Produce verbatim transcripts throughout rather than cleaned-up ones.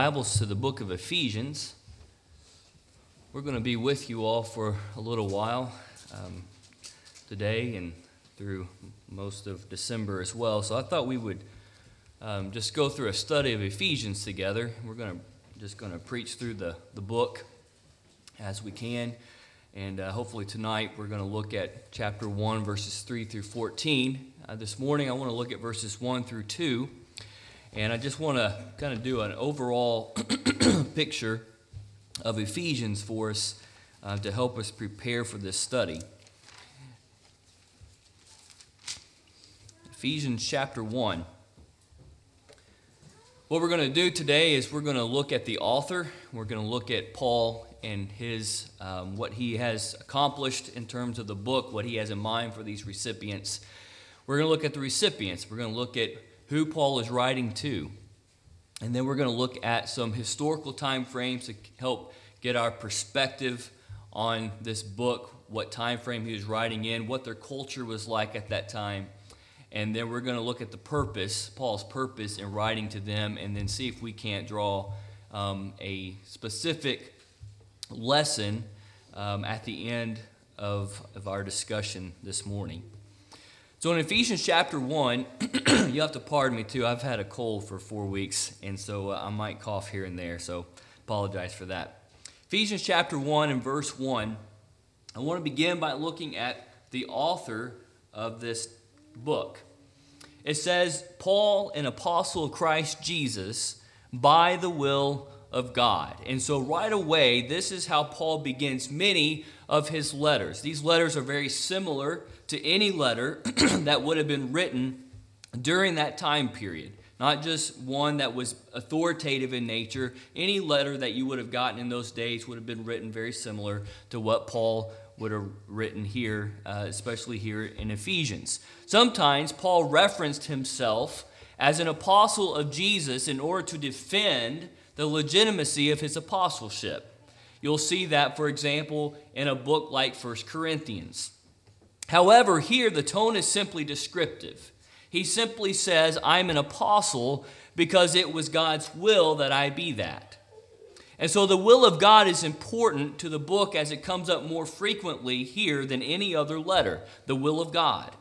Bibles to the book of Ephesians. We're going to be with you all for a little while um, today and through most of December as well. So I thought we would um, just go through a study of Ephesians together. We're going to just going to preach through the, the book as we can. And uh, hopefully tonight we're going to look at chapter one, verses three through fourteen. Uh, this morning I want to look at verses one through two. And I just want to kind of do an overall picture of Ephesians for us uh, to help us prepare for this study. Ephesians chapter one. What we're going to do today is we're going to look at the author. We're going to look at Paul and his um, what he has accomplished in terms of the book, what he has in mind for these recipients. We're going to look at the recipients. We're going to look at who Paul is writing to. And then we're going to look at some historical time frames to help get our perspective on this book, what time frame he was writing in, what their culture was like at that time. And then we're going to look at the purpose, Paul's purpose in writing to them, and then see if we can't draw um, a specific lesson um, at the end of, of our discussion this morning. So in Ephesians chapter one, you have to pardon me too. I've had a cold for four weeks, and so uh, I might cough here and there, so apologize for that. Ephesians chapter one and verse one, I want to begin by looking at the author of this book. It says, Paul, an apostle of Christ Jesus, by the will of God. And so right away, this is how Paul begins many of his letters. These letters are very similar to any letter that would have been written during that time period. Not just one that was authoritative in nature. Any letter that you would have gotten in those days would have been written very similar to what Paul would have written here, uh, especially here in Ephesians. Sometimes Paul referenced himself as an apostle of Jesus in order to defend the legitimacy of his apostleship. You'll see that, for example, in a book like First Corinthians. However, here the tone is simply descriptive. He simply says, I'm an apostle because it was God's will that I be that. And so the will of God is important to the book as it comes up more frequently here than any other letter, the will of God.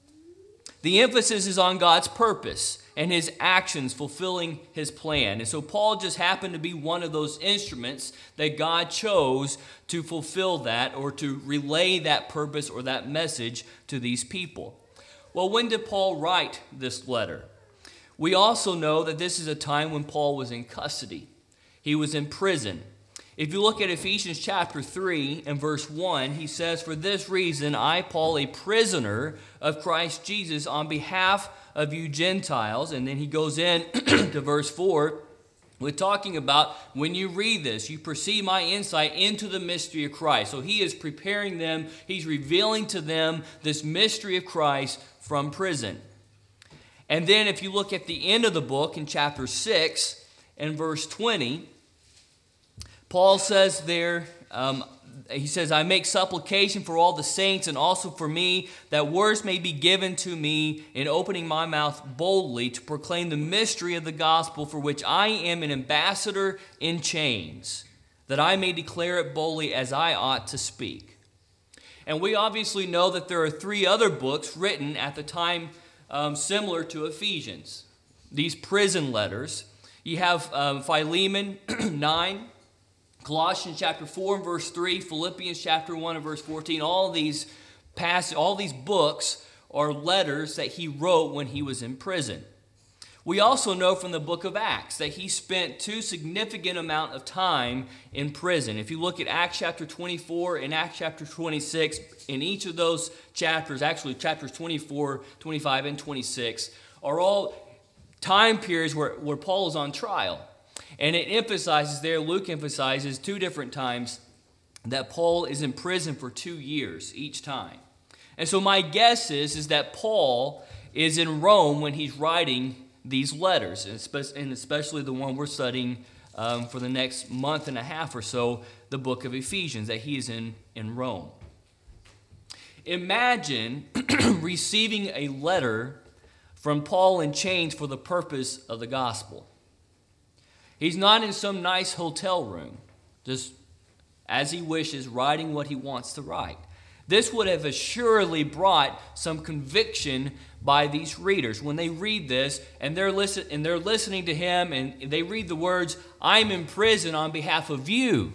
The emphasis is on God's purpose and his actions fulfilling his plan. And so Paul just happened to be one of those instruments that God chose to fulfill that or to relay that purpose or that message to these people. Well, when did Paul write this letter? We also know that this is a time when Paul was in custody. He was in prison. If you look at Ephesians chapter three and verse one, he says, For this reason, I, Paul, a prisoner of Christ Jesus, on behalf of you Gentiles. And then he goes in to verse four, we're talking about when you read this, you perceive my insight into the mystery of Christ. So he is preparing them, he's revealing to them this mystery of Christ from prison. And then if you look at the end of the book in chapter six and verse twenty, Paul says there, um, he says, I make supplication for all the saints and also for me, that words may be given to me in opening my mouth boldly to proclaim the mystery of the gospel, for which I am an ambassador in chains, that I may declare it boldly as I ought to speak. And we obviously know that there are three other books written at the time um, similar to Ephesians, these prison letters. You have um, Philemon nine, Colossians chapter four and verse three, Philippians chapter one and verse fourteen. All these pass, all these books are letters that he wrote when he was in prison. We also know from the book of Acts that he spent two significant amount of time in prison. If you look at Acts chapter twenty-four and Acts chapter twenty-six, in each of those chapters, actually chapters twenty-four, twenty-five, and twenty-six, are all time periods where, where Paul is on trial. And it emphasizes there, Luke emphasizes two different times that Paul is in prison for two years each time. And so my guess is, is that Paul is in Rome when he's writing these letters, and especially the one we're studying um, for the next month and a half or so, the book of Ephesians, that he is in, in Rome. Imagine receiving a letter from Paul in chains for the purpose of the gospel. He's not in some nice hotel room, just as he wishes, writing what he wants to write. This would have assuredly brought some conviction by these readers. When they read this and they're, listen, and they're listening to him and they read the words, "I'm in prison on behalf of you,"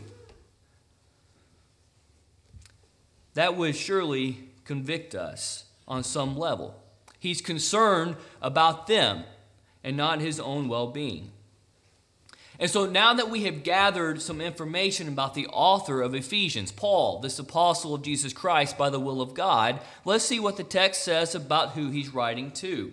that would surely convict us on some level. He's concerned about them and not his own well-being. And so now that we have gathered some information about the author of Ephesians, Paul, this apostle of Jesus Christ by the will of God, let's see what the text says about who he's writing to.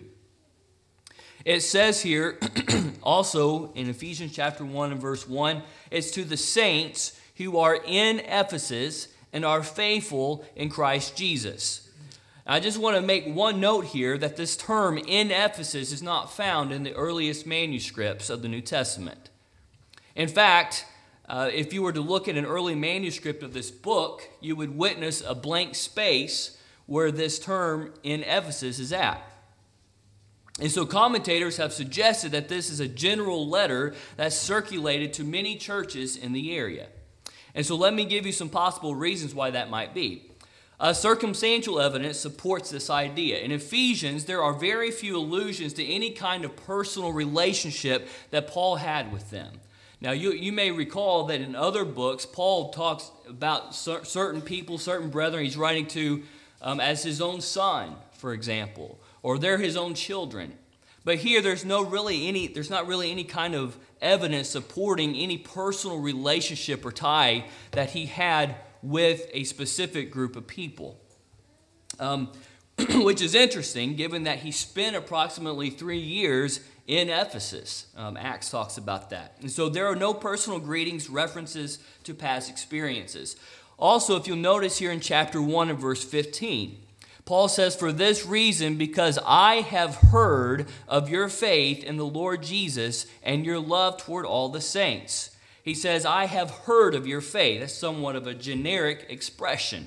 It says here, also in Ephesians chapter one and verse one, it's to the saints who are in Ephesus and are faithful in Christ Jesus. I just want to make one note here that this term "in Ephesus" is not found in the earliest manuscripts of the New Testament. In fact, uh, if you were to look at an early manuscript of this book, you would witness a blank space where this term "in Ephesus" is at. And so commentators have suggested that this is a general letter that's circulated to many churches in the area. And so let me give you some possible reasons why that might be. Uh, circumstantial evidence supports this idea. In Ephesians, there are very few allusions to any kind of personal relationship that Paul had with them. Now, you, you may recall that in other books, Paul talks about cer- certain people, certain brethren he's writing to um, as his own son, for example, or they're his own children. But here, there's no really any, there's not really any kind of evidence supporting any personal relationship or tie that he had with a specific group of people. Um, which is interesting, given that he spent approximately three years in Ephesus. Um, Acts talks about that. And so there are no personal greetings, references to past experiences. Also, if you'll notice here in chapter one and verse fifteen, Paul says, "For this reason, because I have heard of your faith in the Lord Jesus and your love toward all the saints." He says, "I have heard of your faith." That's somewhat of a generic expression.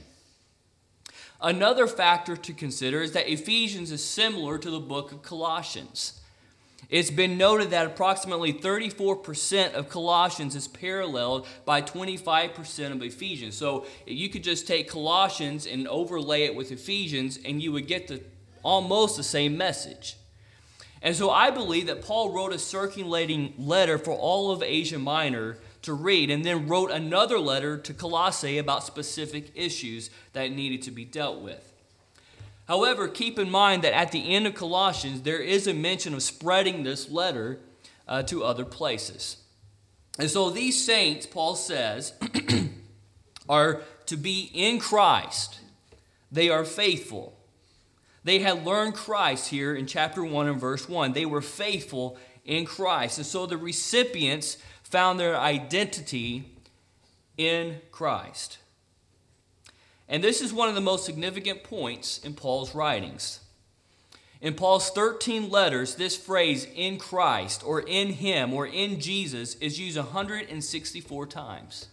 Another factor to consider is that Ephesians is similar to the book of Colossians. It's been noted that approximately thirty-four percent of Colossians is paralleled by twenty-five percent of Ephesians. So you could just take Colossians and overlay it with Ephesians, and you would get the, almost the same message. And so I believe that Paul wrote a circulating letter for all of Asia Minor to read, and then wrote another letter to Colossae about specific issues that needed to be dealt with. However, keep in mind that at the end of Colossians, there is a mention of spreading this letter uh, to other places. And so these saints, Paul says, are to be in Christ. They are faithful. They had learned Christ here in chapter one and verse one. They were faithful in Christ. And so the recipients found their identity in Christ. And this is one of the most significant points in Paul's writings. In Paul's thirteen letters, this phrase "in Christ" or "in Him" or "in Jesus" is used one hundred sixty-four times.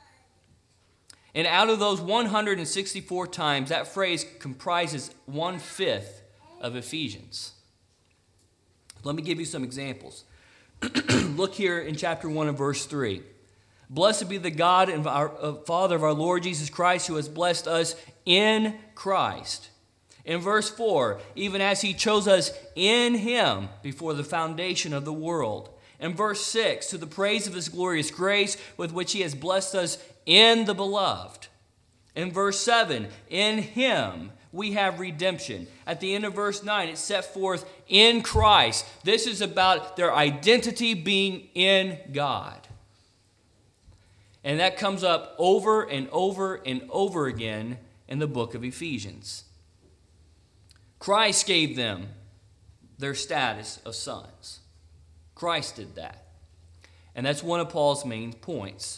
And out of those one hundred sixty-four times, that phrase comprises one-fifth of Ephesians. Let me give you some examples. Look here in chapter one and verse three. "Blessed be the God and our, uh, Father of our Lord Jesus Christ, who has blessed us in Christ." In verse four, "Even as He chose us in Him before the foundation of the world." In verse six, "To the praise of His glorious grace with which He has blessed us in the Beloved." In verse seven, "In Him we have redemption." At the end of verse nine, it's set forth in Christ. This is about their identity being in God. And that comes up over and over and over again in the book of Ephesians. Christ gave them their status of sons. Christ did that. And that's one of Paul's main points.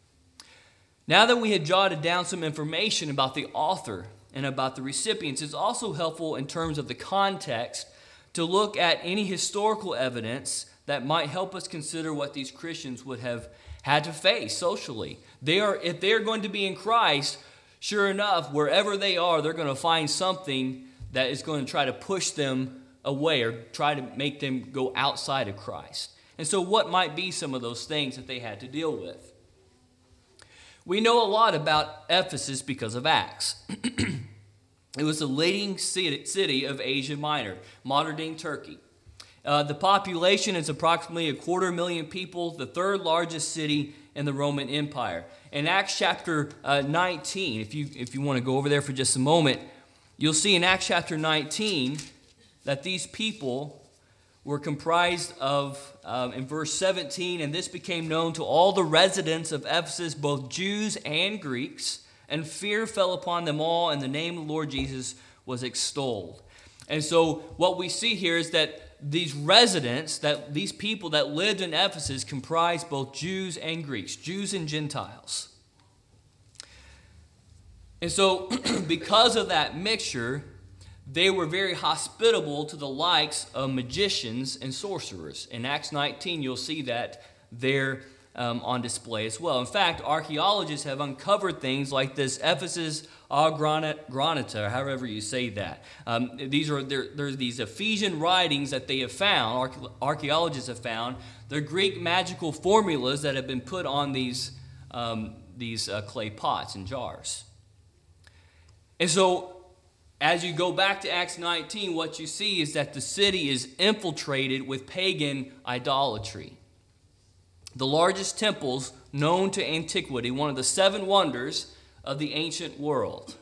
Now that we had jotted down some information about the author and about the recipients, it's also helpful in terms of the context to look at any historical evidence that might help us consider what these Christians would have had to face socially. They are, if they're going to be in Christ, sure enough, wherever they are, they're going to find something that is going to try to push them away or try to make them go outside of Christ. And so what might be some of those things that they had to deal with? We know a lot about Ephesus because of Acts. It was the leading city of Asia Minor, modern-day Turkey. Uh, the population is approximately a quarter million people, the third largest city in the Roman Empire. In Acts chapter uh, nineteen, if you if you want to go over there for just a moment, you'll see in Acts chapter nineteen that these people were comprised of, um, in verse seventeen, and this became known to all the residents of Ephesus, both Jews and Greeks, and fear fell upon them all, and the name of the Lord Jesus was extolled. And so what we see here is that these residents, that these people that lived in Ephesus comprised both Jews and Greeks, Jews and Gentiles. And so because of that mixture, they were very hospitable to the likes of magicians and sorcerers. In Acts nineteen, you'll see that there um, on display as well. In fact, archaeologists have uncovered things like this Ephesus Granita, or however you say that. Um, these are there, there's these Ephesian writings that they have found, archaeologists have found. They're Greek magical formulas that have been put on these, um, these uh, clay pots and jars. And so, as you go back to Acts nineteen, what you see is that the city is infiltrated with pagan idolatry. The largest temples known to antiquity, one of the seven wonders of the ancient world.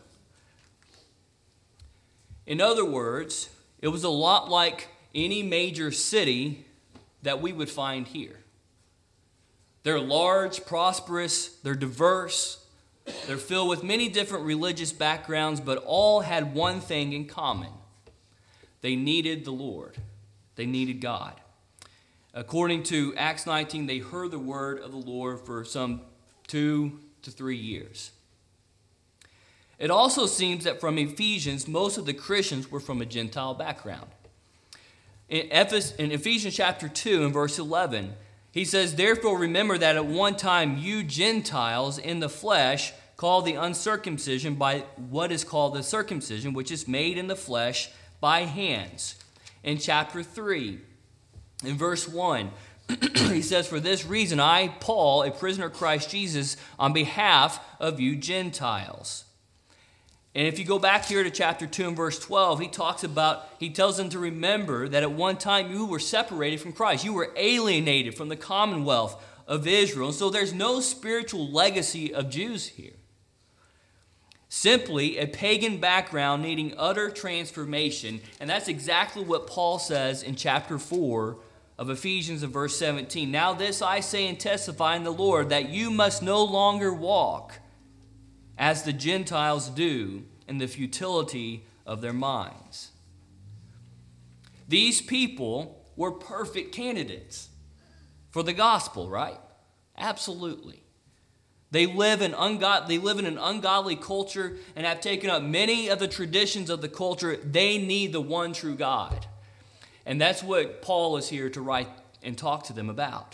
In other words, it was a lot like any major city that we would find here. They're large, prosperous, they're diverse, they're filled with many different religious backgrounds, but all had one thing in common. They needed the Lord. They needed God. According to Acts nineteen, they heard the word of the Lord for some two to three years. It also seems that from Ephesians, most of the Christians were from a Gentile background. In Ephesians chapter two and verse eleven, he says, "Therefore remember that at one time you Gentiles in the flesh called the uncircumcision by what is called the circumcision, which is made in the flesh by hands." In chapter three, in verse one, he says, "For this reason I, Paul, a prisoner of Christ Jesus, on behalf of you Gentiles." And if you go back here to chapter two and verse twelve, he talks about, he tells them to remember that at one time you were separated from Christ. You were alienated from the commonwealth of Israel. And so there's no spiritual legacy of Jews here. Simply a pagan background needing utter transformation. And that's exactly what Paul says in chapter four of Ephesians in verse seventeen. "Now this I say and testify in the Lord, that you must no longer walk as the Gentiles do in the futility of their minds." These people were perfect candidates for the gospel, right? Absolutely. They live in ungod- they live in an ungodly culture and have taken up many of the traditions of the culture. They need the one true God. And that's what Paul is here to write and talk to them about.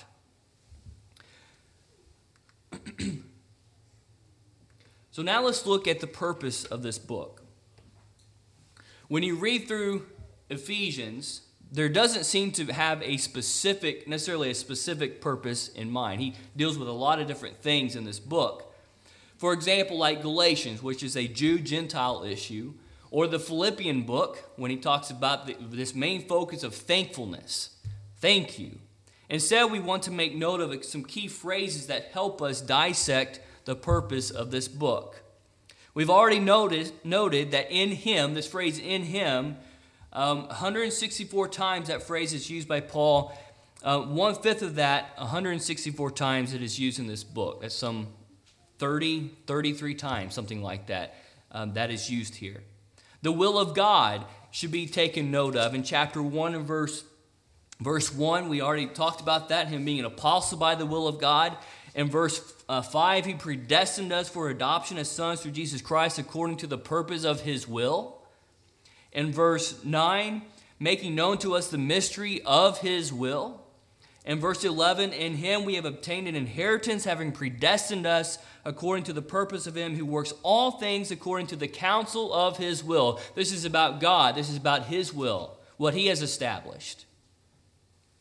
So now let's look at the purpose of this book. When you read through Ephesians, there doesn't seem to have a specific, necessarily a specific purpose in mind. He deals with a lot of different things in this book. For example, like Galatians, which is a Jew-Gentile issue, or the Philippian book, when he talks about the, this main focus of thankfulness. Thank you. Instead, we want to make note of some key phrases that help us dissect the purpose of this book. We've already noted, noted that in him, this phrase in him, um, one hundred sixty-four times that phrase is used by Paul. Uh, one-fifth of that, one hundred sixty-four times it is used in this book. That's some thirty, thirty-three times, something like that, um, that is used here. The will of God should be taken note of. In chapter one and verse, verse one, we already talked about that, him being an apostle by the will of God. In verse uh, five, he predestined us for adoption as sons through Jesus Christ according to the purpose of his will. In verse nine, making known to us the mystery of his will. In verse eleven, in him we have obtained an inheritance, having predestined us according to the purpose of him who works all things according to the counsel of his will. This is about God. This is about his will, what he has established.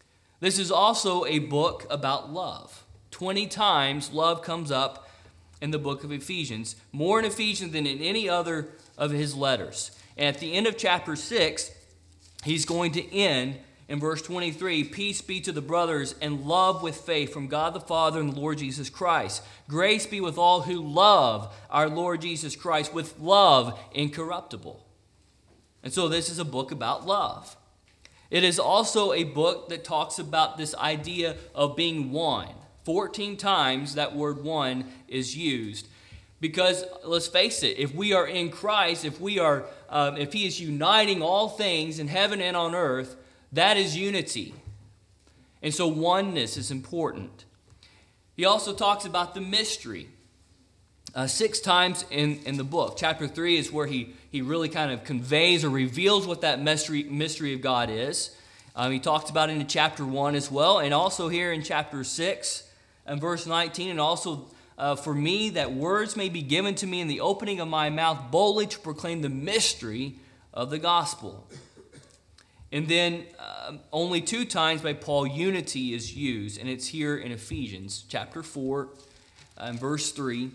This is also a book about love. twenty times love comes up in the book of Ephesians, more in Ephesians than in any other of his letters. And at the end of chapter six, he's going to end in verse twenty-three, peace be to the brothers and love with faith from God the Father and the Lord Jesus Christ. Grace be with all who love our Lord Jesus Christ with love incorruptible. And so this is a book about love. It is also a book that talks about this idea of being one. fourteen times that word one is used. Because let's face it, if we are in Christ, if we are, um, if he is uniting all things in heaven and on earth, that is unity. And so oneness is important. He also talks about the mystery. Uh, six times in, in the book. Chapter three is where he, he really kind of conveys or reveals what that mystery, mystery of God is. Um, he talks about it in chapter one as well, and also here in chapter six and verse nineteen, and also uh, for me that words may be given to me in the opening of my mouth boldly to proclaim the mystery of the gospel. And then uh, only two times by Paul unity is used, and it's here in Ephesians chapter four and verse three.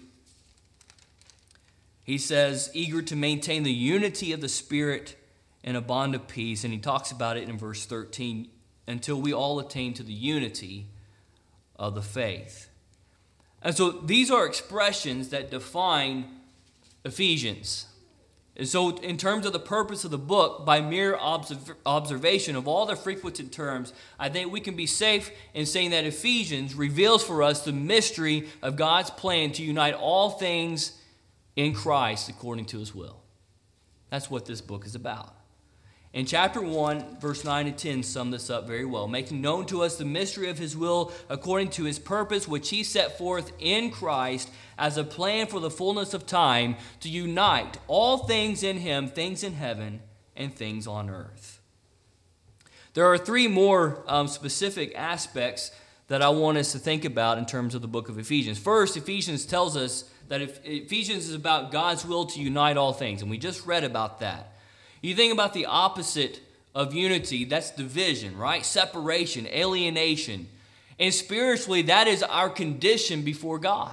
He says, eager to maintain the unity of the Spirit in a bond of peace. And he talks about it in verse thirteen, until we all attain to the unity of the faith. And so these are expressions that define Ephesians. And so in terms of the purpose of the book, by mere observ- observation of all the frequented terms, I think we can be safe in saying that Ephesians reveals for us the mystery of God's plan to unite all things in Christ according to his will. That's what this book is about. In chapter one, verse nine and ten sum this up very well. Making known to us the mystery of his will according to his purpose, which he set forth in Christ as a plan for the fullness of time to unite all things in him, things in heaven and things on earth. There are three more um, specific aspects that I want us to think about in terms of the book of Ephesians. First, Ephesians tells us that if Ephesians is about God's will to unite all things, and we just read about that. You think about the opposite of unity, that's division, right? Separation, alienation. And spiritually, that is our condition before God.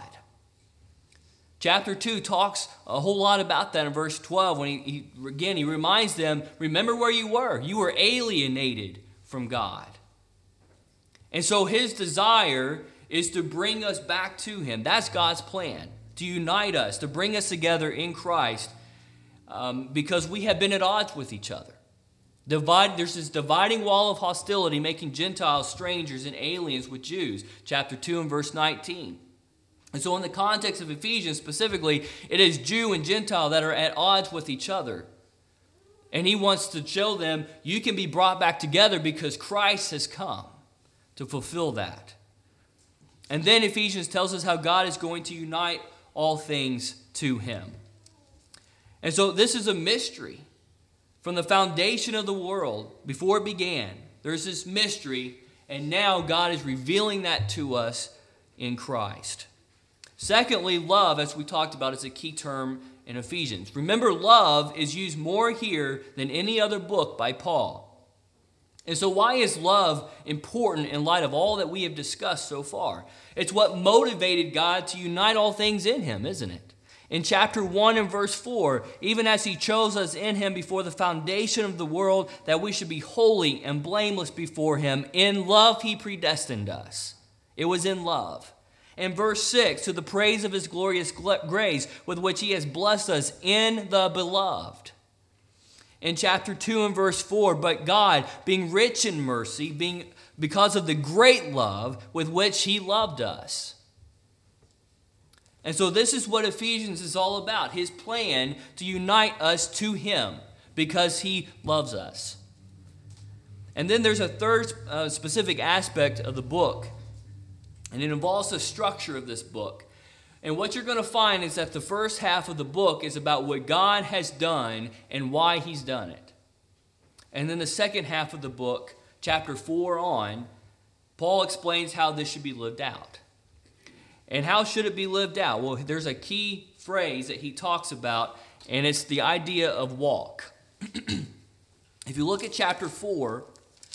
Chapter two talks a whole lot about that in verse twelve, when he, he again, he reminds them, remember where you were. You were alienated from God. And so his desire is to bring us back to him. That's God's plan, to unite us, to bring us together in Christ, um, because we have been at odds with each other. Divide, there's this dividing wall of hostility, making Gentiles strangers and aliens with Jews, chapter two and verse nineteen. And so in the context of Ephesians specifically, it is Jew and Gentile that are at odds with each other. And he wants to show them you can be brought back together because Christ has come to fulfill that. And then Ephesians tells us how God is going to unite all things to him. And so this is a mystery. From the foundation of the world, before it began, there's this mystery, and now God is revealing that to us in Christ. Secondly, love, as we talked about, is a key term in Ephesians. Remember, love is used more here than any other book by Paul. And so why is love important in light of all that we have discussed so far? It's what motivated God to unite all things in him, isn't it? In chapter one and verse four, even as he chose us in him before the foundation of the world, that we should be holy and blameless before him, in love he predestined us. It was in love. In verse six, to the praise of his glorious grace with which he has blessed us in the beloved. In chapter two and verse four, but God, being rich in mercy, being because of the great love with which he loved us. And so this is what Ephesians is all about, his plan to unite us to him because he loves us. And then there's a third uh, specific aspect of the book, and it involves the structure of this book. And what you're going to find is that the first half of the book is about what God has done and why he's done it. And then the second half of the book, chapter four on, Paul explains how this should be lived out. And how should it be lived out? Well, there's a key phrase that he talks about, and it's the idea of walk. If you look at chapter four,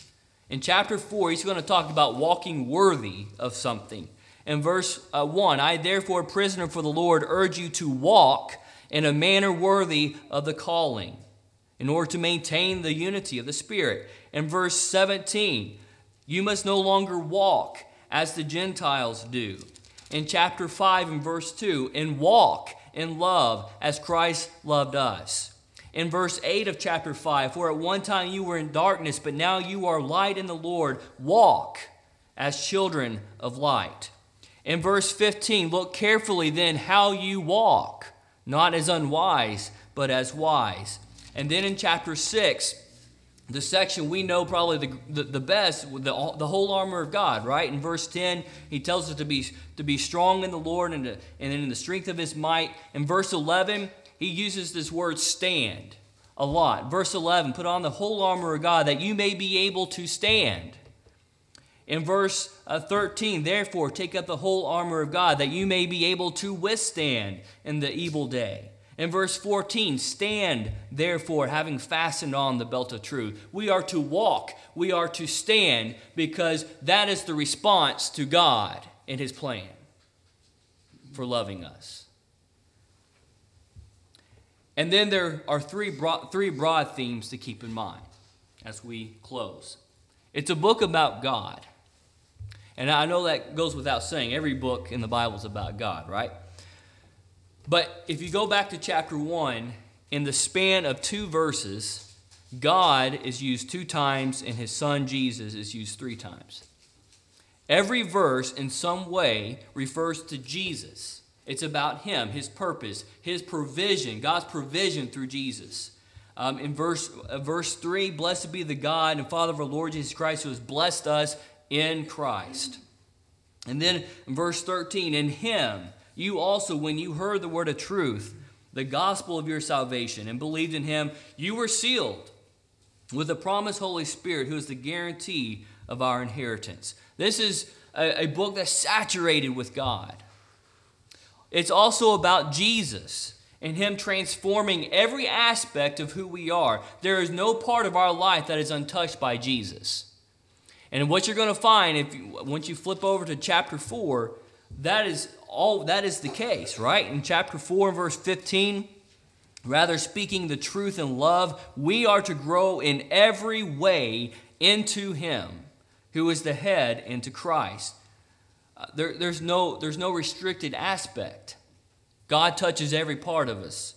In chapter four, he's going to talk about walking worthy of something. In verse uh, one, I therefore, prisoner for the Lord, urge you to walk in a manner worthy of the calling, in order to maintain the unity of the Spirit. In verse seventeen, you must no longer walk as the Gentiles do. In chapter five and verse two, and walk in love as Christ loved us. In verse eight of chapter five, for at one time you were in darkness, but now you are light in the Lord. Walk as children of light. In verse fifteen, look carefully then how you walk, not as unwise, but as wise. And then in chapter six, the section we know probably the, the, the best, the, the whole armor of God, right? In verse ten, he tells us to be, to be strong in the Lord and, to, and in the strength of his might. In verse eleven, he uses this word stand a lot. Verse eleven, put on the whole armor of God that you may be able to stand. In verse uh, thirteen, therefore, take up the whole armor of God that you may be able to withstand in the evil day. In verse fourteen, stand, therefore, having fastened on the belt of truth. We are to walk, we are to stand, because that is the response to God in his plan for loving us. And then there are three broad, three broad themes to keep in mind as we close. It's a book about God. And I know that goes without saying. Every book in the Bible is about God, right? But if you go back to chapter one, in the span of two verses, God is used two times and his son Jesus is used three times. Every verse in some way refers to Jesus. It's about him, his purpose, his provision, God's provision through Jesus. Um, in verse, uh, verse three, blessed be the God and Father of our Lord Jesus Christ, who has blessed us in Christ. And then in verse thirteen, in him, you also, when you heard the word of truth, the gospel of your salvation, and believed in him, you were sealed with the promised Holy Spirit, who is the guarantee of our inheritance. This is a, a book that's saturated with God. It's also about Jesus and him transforming every aspect of who we are. There is no part of our life that is untouched by Jesus. And what you're going to find, if you, once you flip over to chapter four, that is all that is the case, right? In chapter four, verse fifteen, rather speaking the truth in love, we are to grow in every way into him who is the head, into Christ. Uh, there, there's no there's no restricted aspect. God touches every part of us.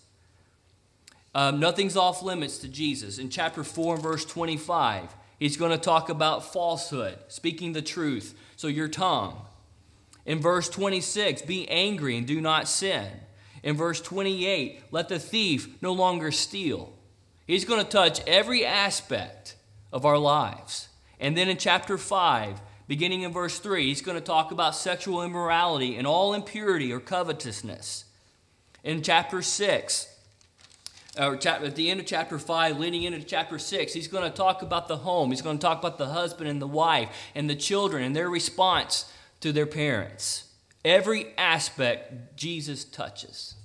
Um, nothing's off limits to Jesus. In chapter four, verse twenty-five, he's going to talk about falsehood, speaking the truth. So your tongue. In verse twenty-six, be angry and do not sin. In verse twenty-eight, let the thief no longer steal. He's going to touch every aspect of our lives. And then in chapter five, beginning in verse three, he's going to talk about sexual immorality and all impurity or covetousness. In chapter six, or at the end of chapter five, leading into chapter six, he's going to talk about the home. He's going to talk about the husband and the wife and the children and their response to their parents. Every aspect Jesus touches.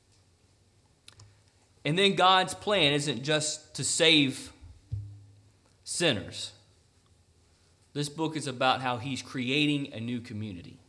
And then God's plan isn't just to save sinners. This book is about how he's creating a new community.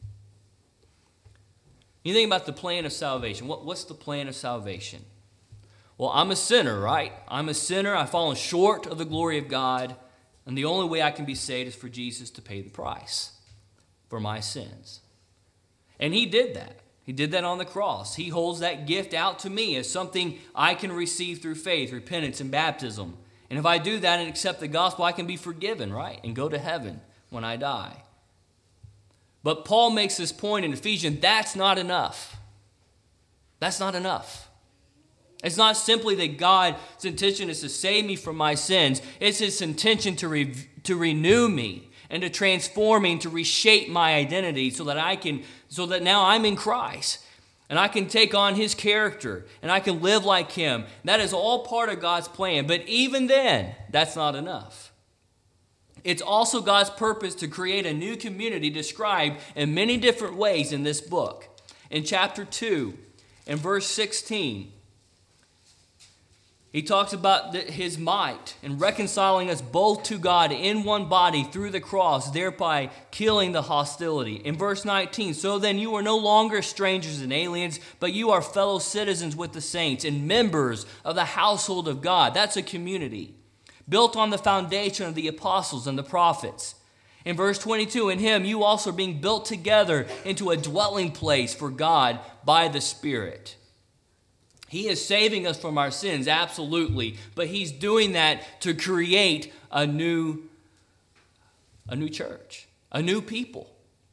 You think about the plan of salvation. What, what's the plan of salvation? Well, I'm a sinner, right? I'm a sinner. I've fallen short of the glory of God. And the only way I can be saved is for Jesus to pay the price for my sins. And he did that. He did that on the cross. He holds that gift out to me as something I can receive through faith, repentance, and baptism. And if I do that and accept the gospel, I can be forgiven, right? And go to heaven when I die. But Paul makes this point in Ephesians, that's not enough. That's not enough. It's not simply that God's intention is to save me from my sins. It's his intention to, re- to renew me and to transform me and to reshape my identity so that I can, so that now I'm in Christ and I can take on his character and I can live like him. That is all part of God's plan. But even then, that's not enough. It's also God's purpose to create a new community described in many different ways in this book. In chapter two, in verse sixteen, He talks about the, his might and reconciling us both to God in one body through the cross, thereby killing the hostility. In verse nineteen, so then you are no longer strangers and aliens, but you are fellow citizens with the saints and members of the household of God. That's a community built on the foundation of the apostles and the prophets. In verse twenty-two, in him you also are being built together into a dwelling place for God by the Spirit. He is saving us from our sins, absolutely, but he's doing that to create a new, a new church, a new people.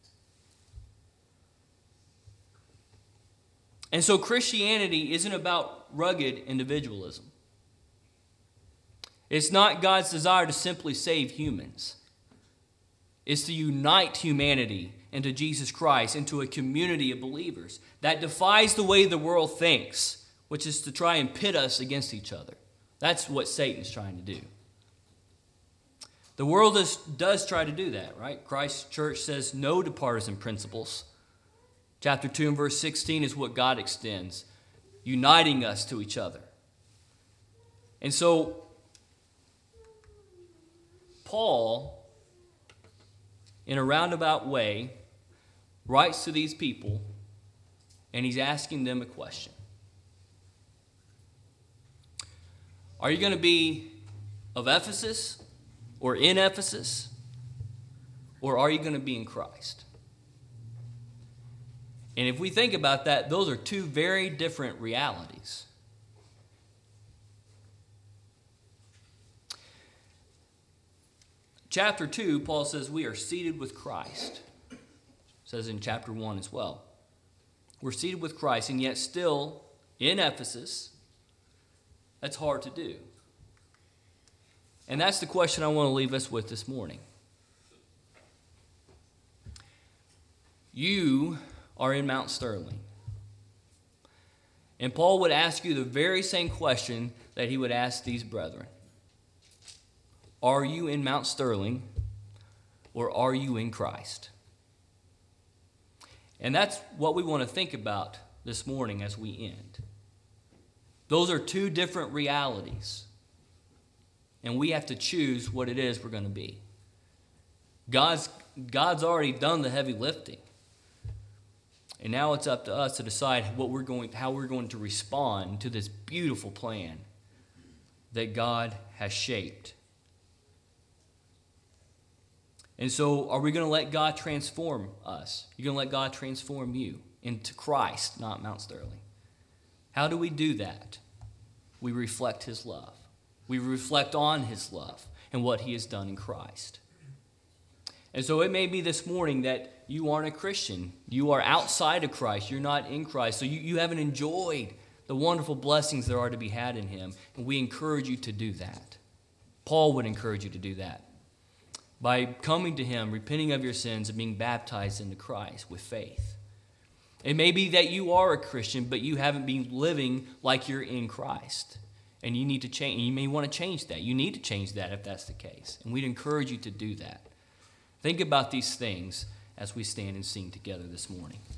And so Christianity isn't about rugged individualism. It's not God's desire to simply save humans. It's to unite humanity into Jesus Christ, into a community of believers that defies the way the world thinks, which is to try and pit us against each other. That's what Satan's trying to do. The world is, does try to do that, right? Christ's church says no to partisan principles. Chapter two and verse sixteen is what God extends, uniting us to each other. And so, Paul, in a roundabout way, writes to these people, and he's asking them a question. Are you going to be of Ephesus or in Ephesus? Or are you going to be in Christ? And if we think about that, those are two very different realities. Chapter two, Paul says we are seated with Christ. It says in chapter one as well. We're seated with Christ, and yet still in Ephesus. That's hard to do. And that's the question I want to leave us with this morning. You are in Mount Sterling. And Paul would ask you the very same question that he would ask these brethren. Are you in Mount Sterling, or are you in Christ? And that's what we want to think about this morning as we end. Those are two different realities. And we have to choose what it is we're going to be. God's, God's already done the heavy lifting. And now it's up to us to decide what we're going, how we're going to respond to this beautiful plan that God has shaped. And so are we going to let God transform us? You're going to let God transform you into Christ, not Mount Sterling. How do we do that? We reflect his love. We reflect on his love and what he has done in Christ. And so it may be this morning that you aren't a Christian. You are outside of Christ. You're not in Christ. So you, you haven't enjoyed the wonderful blessings there are to be had in him. And we encourage you to do that. Paul would encourage you to do that by coming to him, repenting of your sins, and being baptized into Christ with faith. It may be that you are a Christian, but you haven't been living like you're in Christ. And you need to change. You may want to change that. You need to change that if that's the case. And we'd encourage you to do that. Think about these things as we stand and sing together this morning.